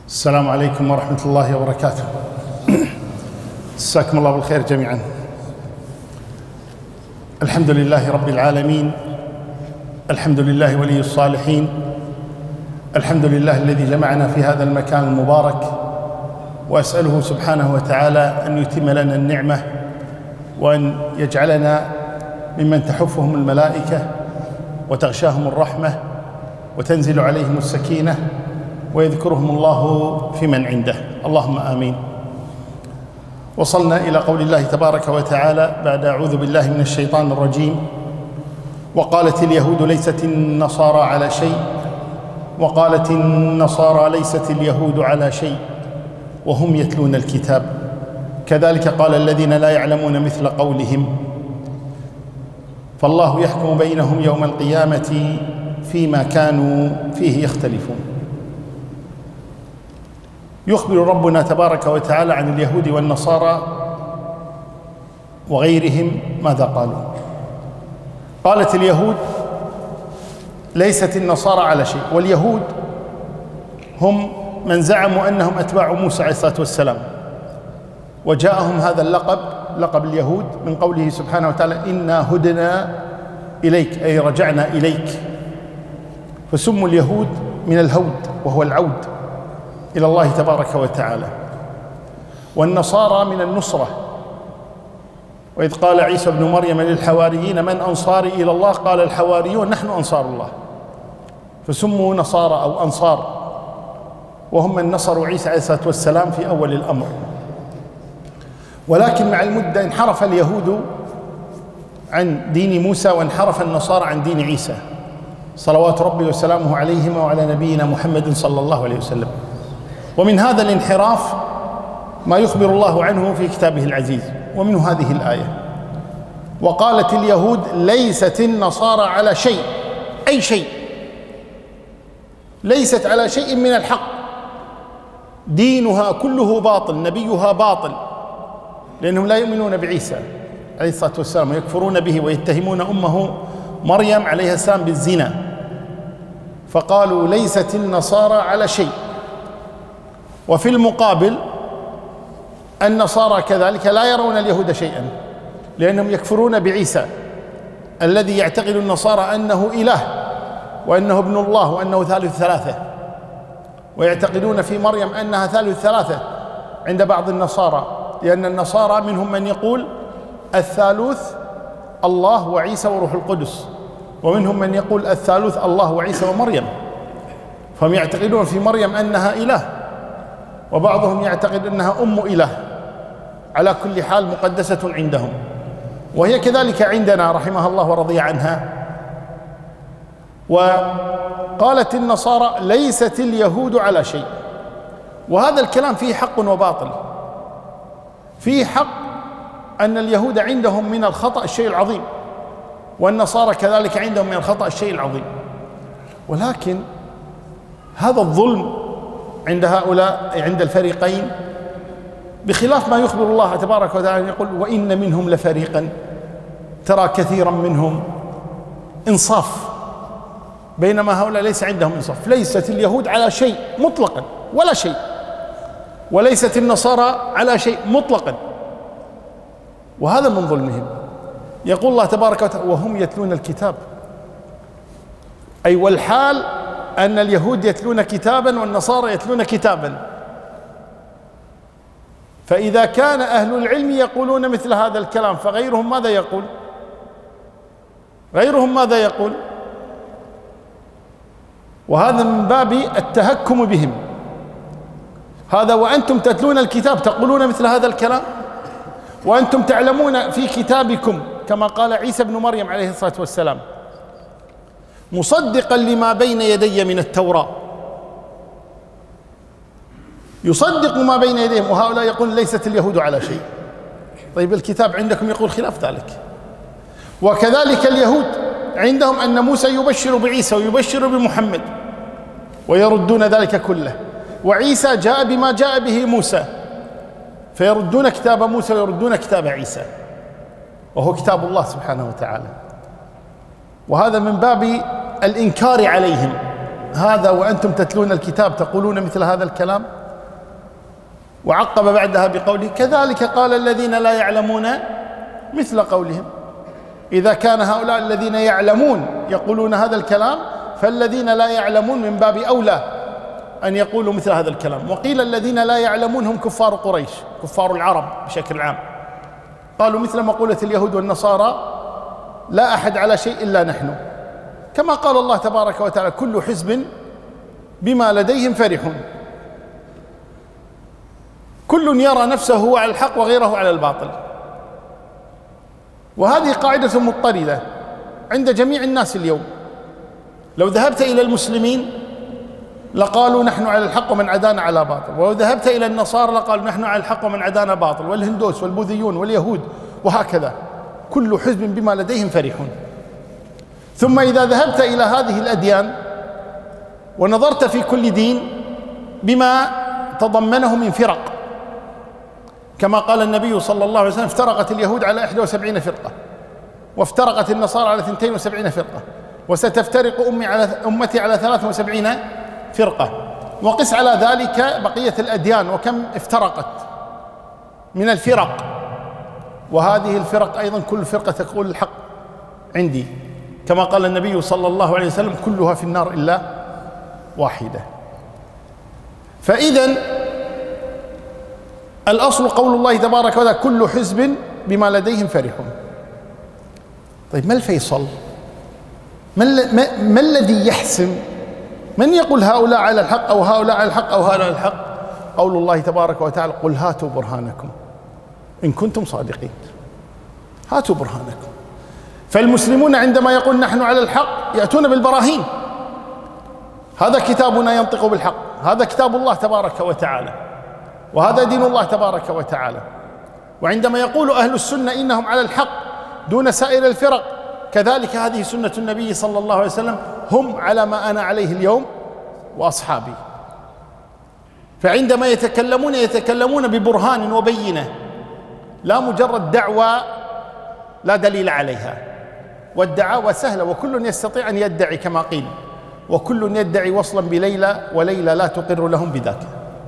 السلام عليكم ورحمة الله وبركاته. جزاكم الله بالخير جميعا. الحمد لله رب العالمين، الحمد لله ولي الصالحين، الحمد لله الذي جمعنا في هذا المكان المبارك، وأسأله سبحانه وتعالى أن يتم لنا النعمة وأن يجعلنا ممن تحفهم الملائكة وتغشاهم الرحمة وتنزل عليهم السكينة ويذكرهم الله في من عنده، اللهم آمين. وصلنا إلى قول الله تبارك وتعالى بعد أعوذ بالله من الشيطان الرجيم: وقالت اليهود ليست النصارى على شيء وقالت النصارى ليست اليهود على شيء وهم يتلون الكتاب كذلك قال الذين لا يعلمون مثل قولهم فالله يحكم بينهم يوم القيامة فيما كانوا فيه يختلفون. يخبر ربنا تبارك وتعالى عن اليهود والنصارى وغيرهم ماذا قالوا. قالت اليهود ليست النصارى على شيء، واليهود هم من زعموا أنهم أتباع موسى عليه الصلاة والسلام، وجاءهم هذا اللقب، لقب اليهود، من قوله سبحانه وتعالى: إنا هدنا إليك، أي رجعنا إليك. فسموا اليهود من الهود وهو العود إلى الله تبارك وتعالى، والنصارى من النصرة. وإذ قال عيسى ابن مريم للحواريين: من أنصاري إلى الله؟ قال الحواريون: نحن أنصار الله. فسموا نصارى أو أنصار، وهم من نصروا عيسى عليه الصلاة والسلام في أول الأمر. ولكن مع المدة انحرف اليهود عن دين موسى وانحرف النصارى عن دين عيسى صلوات ربي وسلامه عليهما وعلى نبينا محمد صلى الله عليه وسلم. ومن هذا الانحراف ما يخبر الله عنه في كتابه العزيز، ومنه هذه الآية: وقالت اليهود ليست النصارى على شيء، أي شيء، ليست على شيء من الحق، دينها كله باطل، نبيها باطل، لأنهم لا يؤمنون بعيسى عليه الصلاة والسلام ويكفرون به ويتهمون أمه مريم عليها السلام بالزنا. فقالوا ليست النصارى على شيء. وفي المقابل النصارى كذلك لا يرون اليهود شيئا، لأنهم يكفرون بعيسى الذي يعتقد النصارى أنه إله وأنه ابن الله وأنه ثالث ثلاثة، ويعتقدون في مريم أنها ثالث ثلاثة عند بعض النصارى، لأن النصارى منهم من يقول الثالوث الله وعيسى وروح القدس، ومنهم من يقول الثالوث الله وعيسى ومريم. فهم يعتقدون في مريم أنها إله، وبعضهم يعتقد أنها أم إله. على كل حال مقدسة عندهم، وهي كذلك عندنا رحمها الله ورضي عنها. وقالت النصارى ليست اليهود على شيء، وهذا الكلام فيه حق وباطل. فيه حق أن اليهود عندهم من الخطأ الشيء العظيم، والنصارى كذلك عندهم من الخطأ الشيء العظيم، ولكن هذا الظلم عند هؤلاء، عند الفريقين، بخلاف ما يخبر الله تبارك وتعالى يقول: وإن منهم لفريقا ترى كثيرا منهم إنصاف، بينما هؤلاء ليس عندهم إنصاف. ليست اليهود على شيء مطلقا ولا شيء، وليست النصارى على شيء مطلقا، وهذا من ظلمهم. يقول الله تبارك وتعالى: وهم يتلون الكتاب، أي والحال أن اليهود يتلون كتابا والنصارى يتلون كتابا. فإذا كان أهل العلم يقولون مثل هذا الكلام، فغيرهم ماذا يقول؟ غيرهم ماذا يقول؟ وهذا من باب التهكم بهم. هذا وأنتم تتلون الكتاب تقولون مثل هذا الكلام، وأنتم تعلمون في كتابكم كما قال عيسى بن مريم عليه الصلاة والسلام: مصدقا لما بين يدي من التوراة. يصدق ما بين يديهم، وهؤلاء يقول ليست اليهود على شيء. طيب الكتاب عندكم يقول خلاف ذلك. وكذلك اليهود عندهم أن موسى يبشر بعيسى ويبشر بمحمد، ويردون ذلك كله. وعيسى جاء بما جاء به موسى، فيردون كتاب موسى ويردون كتاب عيسى، وهو كتاب الله سبحانه وتعالى. وهذا من باب الإنكار عليهم. هذا وأنتم تتلون الكتاب تقولون مثل هذا الكلام. وعقب بعدها بقوله كذلك قال الذين لا يعلمون مثل قولهم. إذا كان هؤلاء الذين يعلمون يقولون هذا الكلام، فالذين لا يعلمون من باب أولى أن يقولوا مثل هذا الكلام. وقيل الذين لا يعلمون هم كفار قريش، كفار العرب بشكل عام، قالوا مثل مقولة اليهود والنصارى لا أحد على شيء إلا نحن، كما قال الله تبارك وتعالى كل حزب بما لديهم فرحون. كل يرى نفسه هو على الحق وغيره على الباطل. وهذه قاعدة مضطردة عند جميع الناس اليوم. لو ذهبت إلى المسلمين لقالوا نحن على الحق ومن عدانا على باطل، ولو ذهبت إلى النصارى لقالوا نحن على الحق ومن عدانا باطل، والهندوس والبوذيون واليهود وهكذا، كل حزب بما لديهم فرحون. ثم إذا ذهبت إلى هذه الأديان ونظرت في كل دين بما تضمنه من فرق، كما قال النبي صلى الله عليه وسلم افترقت اليهود على 71 فرقة، وافترقت النصارى على 72 فرقة، وستفترق أمتي على 73 فرقة. وقس على ذلك بقية الأديان وكم افترقت من الفرق، وهذه الفرق أيضا كل فرقة تقول الحق عندي، كما قال النبي صلى الله عليه وسلم كلها في النار إلا واحدة. فإذا الأصل قول الله تبارك وتعالى كل حزب بما لديهم فرحون. طيب ما الفيصل؟ ما الذي يحسم من يقول هؤلاء على الحق أو هؤلاء على الحق أو هؤلاء على الحق؟ قول الله تبارك وتعالى قل هاتوا برهانكم إن كنتم صادقين. هاتوا برهانكم. فالمسلمون عندما يقول نحن على الحق يأتون بالبراهين، هذا كتابنا ينطق بالحق، هذا كتاب الله تبارك وتعالى، وهذا دين الله تبارك وتعالى. وعندما يقول أهل السنة إنهم على الحق دون سائر الفرق، كذلك هذه سنة النبي صلى الله عليه وسلم، هم على ما أنا عليه اليوم وأصحابي. فعندما يتكلمون ببرهان وبينة، لا مجرد دعوى لا دليل عليها. والدعاوى سهلة وكل يستطيع أن يدعي كما قيل، وكل يدعي وصلا بليلى وليلى لا تقر لهم بذاك.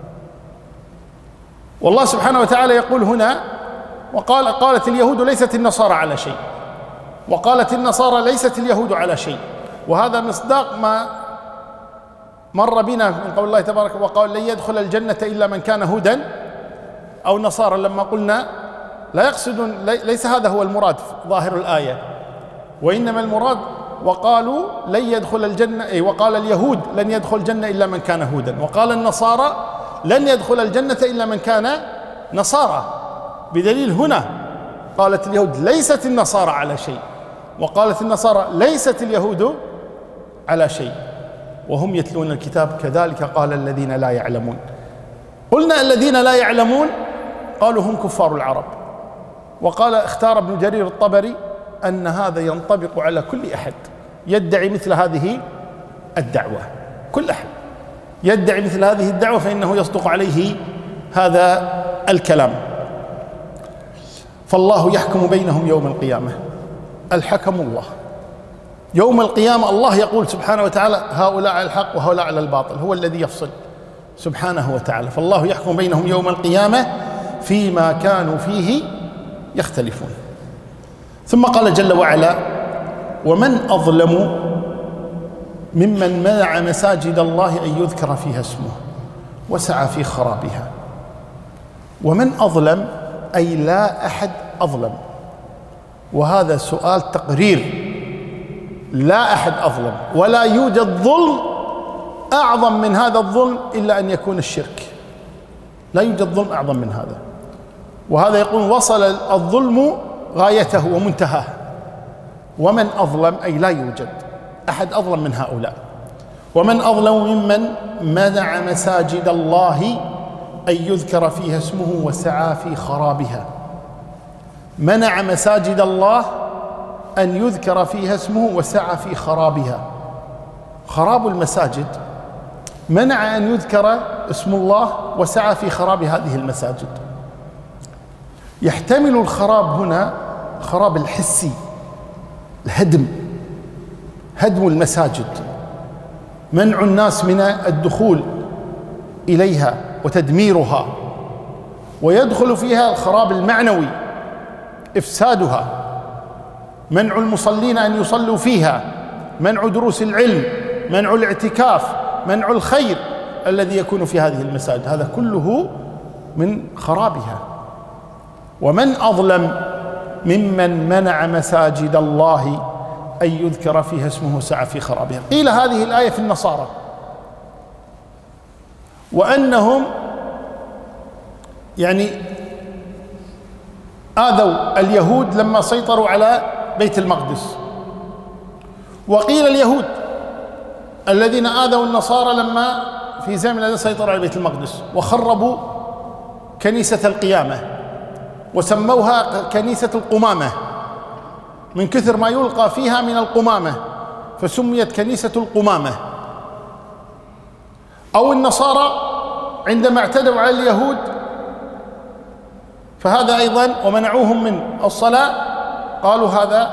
والله سبحانه وتعالى يقول هنا قالت اليهود ليست النصارى على شيء، وقالت النصارى ليست اليهود على شيء. وهذا مصداق ما مر بنا من قول الله تبارك وقال لن يدخل الجنة إلا من كان هودا أو نصارى، لما قلنا لا يقصدون، ليس هذا هو المراد في ظاهر الآية، وإنما المراد وقالوا لن يدخل الجنة، وقال اليهود لن يدخل الجنة إلا من كان هودا، وقال النصارى لن يدخل الجنة إلا من كان نصارى. بدليل هنا قالت اليهود ليست النصارى على شيء، وقالت النصارى ليست اليهود على شيء، وهم يتلون الكتاب كذلك قال الذين لا يعلمون. قلنا الذين لا يعلمون قالوا هم كفار العرب. وقال اختار ابن جرير الطبري أن هذا ينطبق على كل أحد يدعي مثل هذه الدعوة، كل أحد يدعي مثل هذه الدعوة فإنه يصدق عليه هذا الكلام. فالله يحكم بينهم يوم القيامة، الحكم الله يوم القيامة. الله يقول سبحانه وتعالى هؤلاء على الحق وهؤلاء على الباطل، هو الذي يفصل سبحانه وتعالى. فالله يحكم بينهم يوم القيامة فيما كانوا فيه يختلفون. ثم قال جل وعلا ومن أظلم ممن منع مساجد الله أن يذكر فيها اسمه وسعى في خرابها. ومن أظلم أي لا أحد أظلم، وهذا سؤال تقرير، لا أحد أظلم، ولا يوجد ظلم أعظم من هذا الظلم إلا أن يكون الشرك. لا يوجد ظلم أعظم من هذا. وهذا يقول وصل الظلم غايته ومنتهاه. ومن أظلم أي لا يوجد أحد أظلم من هؤلاء. ومن أظلم ممن منع مساجد الله أن يذكر فيها اسمه وسعى في خرابها. منع مساجد الله أن يذكر فيها اسمه وسعى في خرابها. خراب المساجد، منع أن يذكر اسم الله وسعى في خراب هذه المساجد. يحتمل الخراب هنا خراب الحسي، الهدم، هدم المساجد، منع الناس من الدخول إليها وتدميرها ويدخل فيها الخراب المعنوي، إفسادها، منع المصلين أن يصلوا فيها، منع دروس العلم، منع الاعتكاف، منع الخير الذي يكون في هذه المساجد، هذا كله من خرابها. ومن أظلم ممن منع مساجد الله أن يذكر فيها اسمه وسعى في خرابها. قيل هذه الآية في النصارى، وأنهم يعني آذوا اليهود لما سيطروا على بيت المقدس، وقيل اليهود الذين آذوا النصارى لما في زمن الذي سيطروا على بيت المقدس وخربوا كنيسة القيامة وسموها كنيسة القمامة من كثر ما يلقى فيها من القمامة، فسميت كنيسة القمامة. أو النصارى عندما اعتدوا على اليهود فهذا أيضا ومنعوهم من الصلاة، قالوا هذا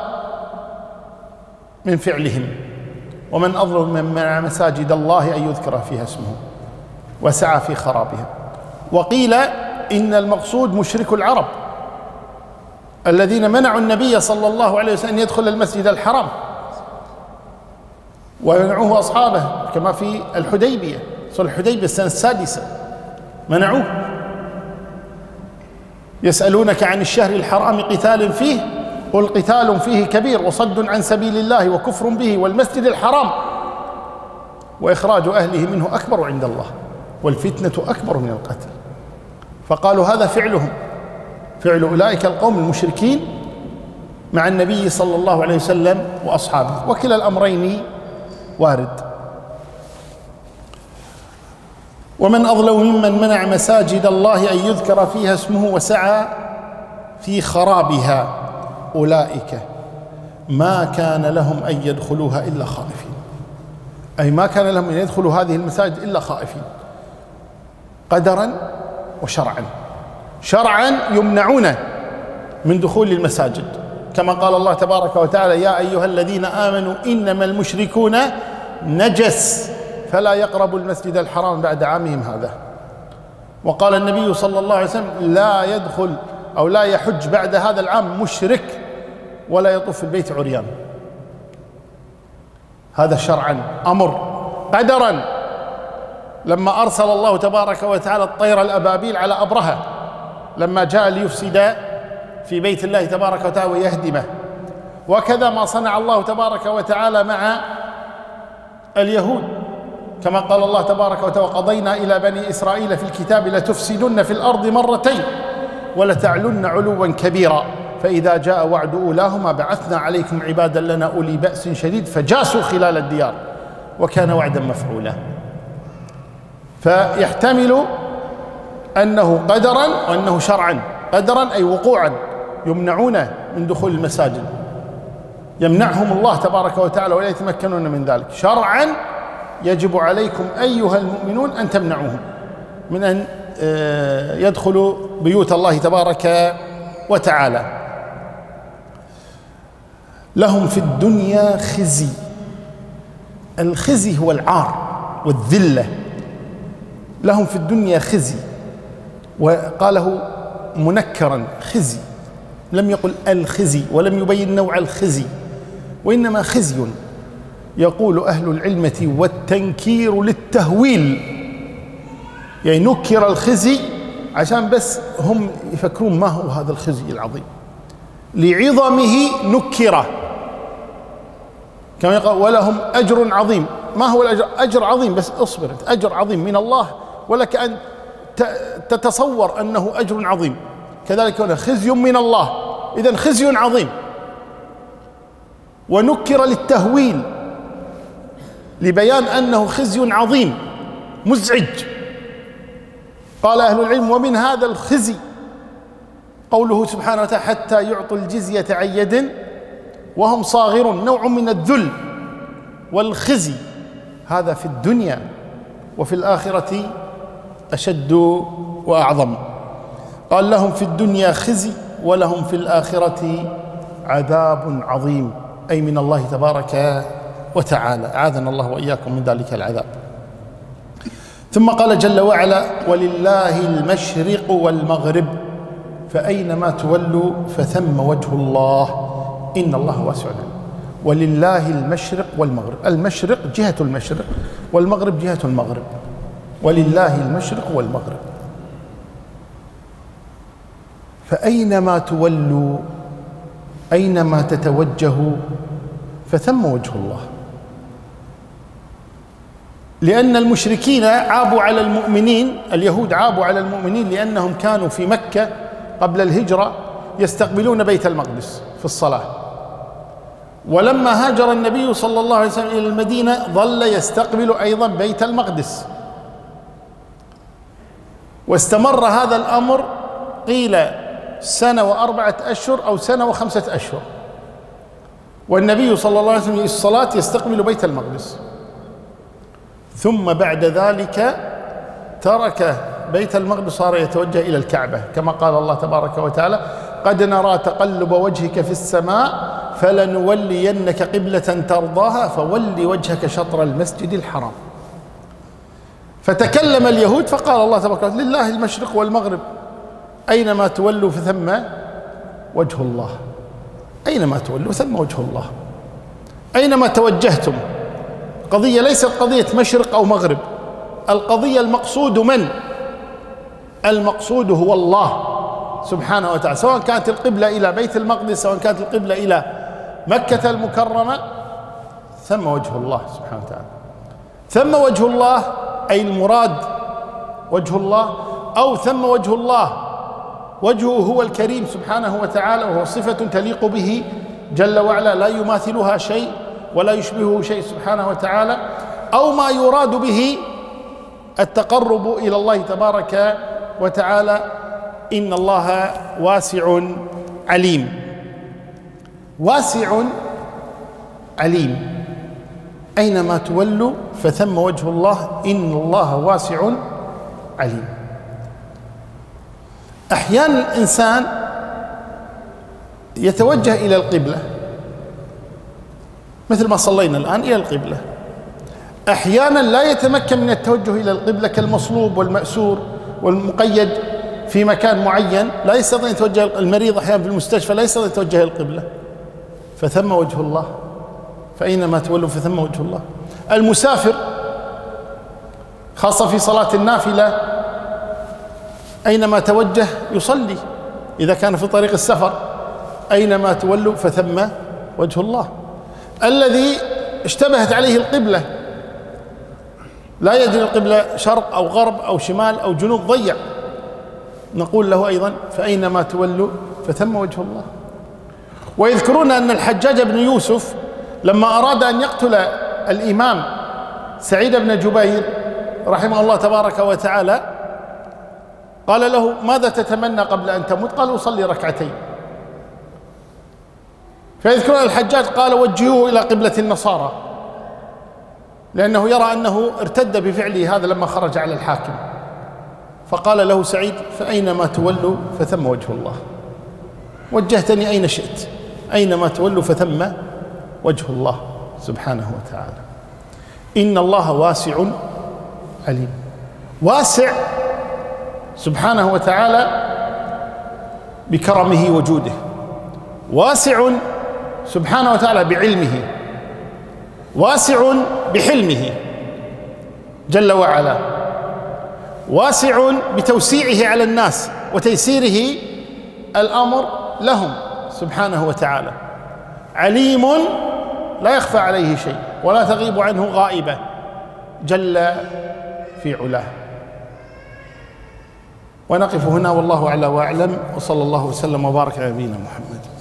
من فعلهم. ومن أظلم من منع مساجد الله أن يذكر فيها اسمه وسعى في خرابها. وقيل إن المقصود مشرك العرب الذين منعوا النبي صلى الله عليه وسلم أن يدخل المسجد الحرام، ومنعوه أصحابه كما في الحديبية، صلح الحديبية السنة السادسة منعوه. يسألونك عن الشهر الحرام قتال فيه قل قتال فيه كبير وصد عن سبيل الله وكفر به والمسجد الحرام وإخراج أهله منه أكبر عند الله والفتنة أكبر من القتل. فقالوا هذا فعلهم، فعل أولئك القوم المشركين مع النبي صلى الله عليه وسلم وأصحابه، وكلا الأمرين وارد. ومن أظلم ممن منع مساجد الله أن يذكر فيها اسمه وسعى في خرابها أولئك ما كان لهم أن يدخلوها إلا خائفين، أي ما كان لهم أن يدخلوا هذه المساجد إلا خائفين، قدرا وشرعا. شرعا يمنعون من دخول المساجد كما قال الله تبارك وتعالى يا أيها الذين آمنوا إنما المشركون نجس فلا يقربوا المسجد الحرام بعد عامهم هذا. وقال النبي صلى الله عليه وسلم لا يدخل أو لا يحج بعد هذا العام مشرك ولا يطوف في البيت عريان. هذا شرعا أمر. قدرا لما أرسل الله تبارك وتعالى الطير الأبابيل على أبرهة لما جاء ليفسد في بيت الله تبارك وتعالى ويهدمه، وكذا ما صنع الله تبارك وتعالى مع اليهود كما قال الله تبارك وتعالى وقضينا إلى بني إسرائيل في الكتاب لتفسدن في الأرض مرتين ولتعلن علوا كبيرا فإذا جاء وعد أولاهما بعثنا عليكم عبادا لنا أولي بأس شديد فجاسوا خلال الديار وكان وعدا مفعولا. فيحتمل أنه قدرا وأنه شرعا. قدرا أي وقوعا يمنعون من دخول المساجد، يمنعهم الله تبارك وتعالى ولا يتمكنون من ذلك. شرعا يجب عليكم أيها المؤمنون أن تمنعوهم من أن يدخلوا بيوت الله تبارك وتعالى. لهم في الدنيا خزي. الخزي هو العار والذلة. لهم في الدنيا خزي، وقاله منكرا خزي، لم يقل الخزي ولم يبين نوع الخزي، وإنما خزي. يقول أهل العلمة والتنكير للتهويل، يعني نكر الخزي عشان بس هم يفكرون ما هو هذا الخزي العظيم، لعظمه نكره. كما يقول ولهم أجر عظيم. ما هو الأجر؟ أجر عظيم، بس اصبر، أجر عظيم من الله ولك أن تتصور أنه أجر عظيم. كذلك هنا خزي من الله، إذن خزي عظيم. ونكر للتهويل لبيان أنه خزي عظيم مزعج. قال أهل العلم ومن هذا الخزي قوله سبحانه وتعالى حتى يعطوا الجزية عن يد وهم صاغرون، نوع من الذل والخزي. هذا في الدنيا، وفي الآخرة أشد وأعظم. قال لهم في الدنيا خزي ولهم في الآخرة عذاب عظيم، أي من الله تبارك وتعالى. أعاذنا الله وإياكم من ذلك العذاب. ثم قال جل وعلا: ولله المشرق والمغرب فأينما تولوا فثم وجه الله إن الله واسع عليم. ولله المشرق والمغرب، المشرق جهة المشرق والمغرب جهة المغرب، ولله المشرق والمغرب فأينما تولوا، أينما تتوجهوا فثم وجه الله. لأن المشركين عابوا على المؤمنين، اليهود عابوا على المؤمنين لأنهم كانوا في مكة قبل الهجرة يستقبلون بيت المقدس في الصلاة، ولما هاجر النبي صلى الله عليه وسلم إلى المدينة ظل يستقبل أيضا بيت المقدس، واستمر هذا الأمر قيل 1 و4 أشهر أو 1 و5 أشهر، والنبي صلى الله عليه وسلم في الصلاة يستقبل بيت المقدس. ثم بعد ذلك ترك بيت المقدس، صار يتوجه إلى الكعبة، كما قال الله تبارك وتعالى: قد نرى تقلب وجهك في السماء فلنولينك قبلة ترضاها فول وجهك شطر المسجد الحرام. فتكلم اليهود فقال الله تبارك وتعالى: لله المشرق والمغرب أينما تولوا فثم وجه الله. أينما تولوا ثم وجه الله، أينما توجهتم. قضية ليست قضية مشرق أو مغرب، القضية المقصود من؟ المقصود هو الله سبحانه وتعالى، سواء كانت القبلة إلى بيت المقدس سواء كانت القبلة إلى مكة المكرمة، ثم وجه الله سبحانه وتعالى. ثم وجه الله أي المراد وجه الله، أو ثم وجه الله وجهه هو الكريم سبحانه وتعالى، وهو صفة تليق به جل وعلا لا يماثلها شيء ولا يشبهه شيء سبحانه وتعالى، أو ما يراد به التقرب إلى الله تبارك وتعالى. إن الله واسع عليم. واسع عليم، أينما تولوا فثم وجه الله إن الله واسع عليم. أحيانا الإنسان يتوجه إلى القبلة مثل ما صلينا الآن إلى القبلة، أحيانا لا يتمكن من التوجه إلى القبلة كالمصلوب والمأسور والمقيد في مكان معين، لا يستطيع يتوجه. المريض أحيانا في المستشفى لا يستطيع يتوجه إلى القبلة، فثم وجه الله فأينما تولوا فثم وجه الله. المسافر خاصة في صلاة النافلة أينما توجه يصلي، إذا كان في طريق السفر أينما تولوا فثم وجه الله. الذي اشتبهت عليه القبلة لا يدري القبلة شرق أو غرب أو شمال أو جنوب ضيع، نقول له أيضا فأينما تولوا فثم وجه الله. ويذكرون أن الحجاج بن يوسف لما أراد أن يقتل الإمام سعيد بن جبير رحمه الله تبارك وتعالى قال له: ماذا تتمنى قبل أن تموت؟ قال: أصلي ركعتين. فيذكرون الحجاج قال: وجهوه إلى قبلة النصارى، لأنه يرى أنه ارتد بفعله هذا لما خرج على الحاكم. فقال له سعيد: فأينما تولوا فثم وجه الله، وجهتني أين شئت، أينما تولوا فثم وجه الله سبحانه وتعالى. إن الله واسع عليم. واسع سبحانه وتعالى بكرمه وجوده، واسع سبحانه وتعالى بعلمه، واسع بحلمه جل وعلا، واسع بتوسيعه على الناس وتيسيره الأمر لهم سبحانه وتعالى. عليم لا يخفى عليه شيء ولا تغيب عنه غائبة جل في علاه. ونقف هنا والله أعلى وأعلم، وصلى الله وسلم وبارك على نبينا محمد.